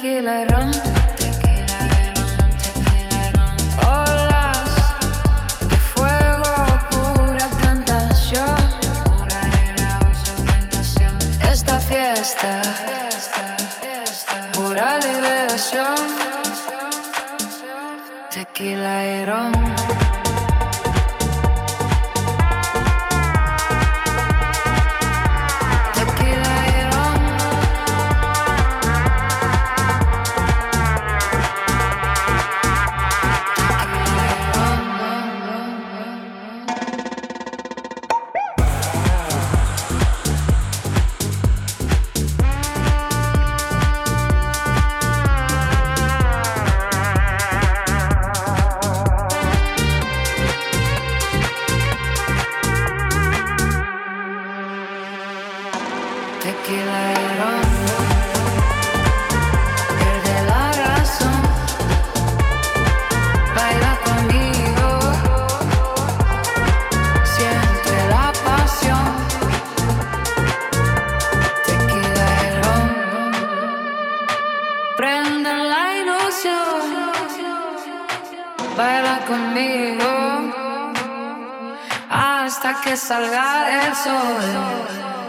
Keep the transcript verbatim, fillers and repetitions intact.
tequila y ron, tequila y ron, tequila y ron. Olas de fuego, pura tentación, pura tentación. Esta fiesta, pura liberación, tequila y ron. Tequila y ron, pierde la razón, baila conmigo, siente la pasión. Tequila y ron, prende la ilusión, baila conmigo hasta que salga el sol.